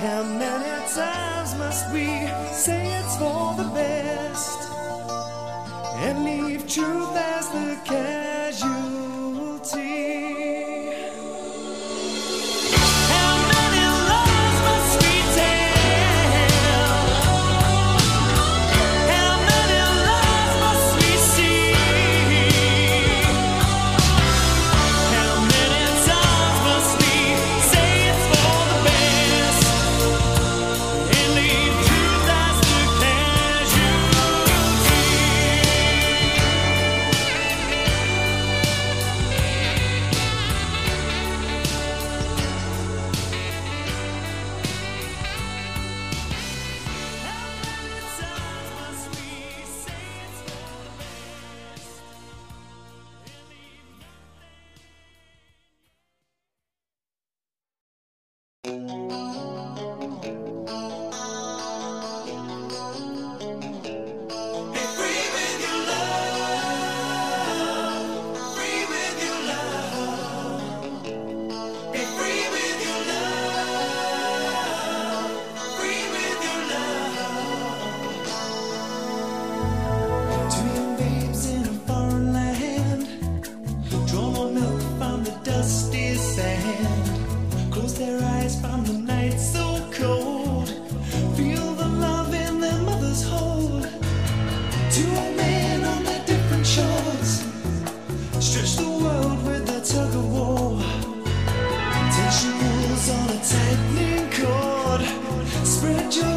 How many times must we say it's for the best and leave truth as the casualty? How many lies must we tell? How many lies must we see? How many times must we say it's for the best and leave truth as the casualty? Stretch the world with a tug of war. Tension pulls on a tightening cord. Spread your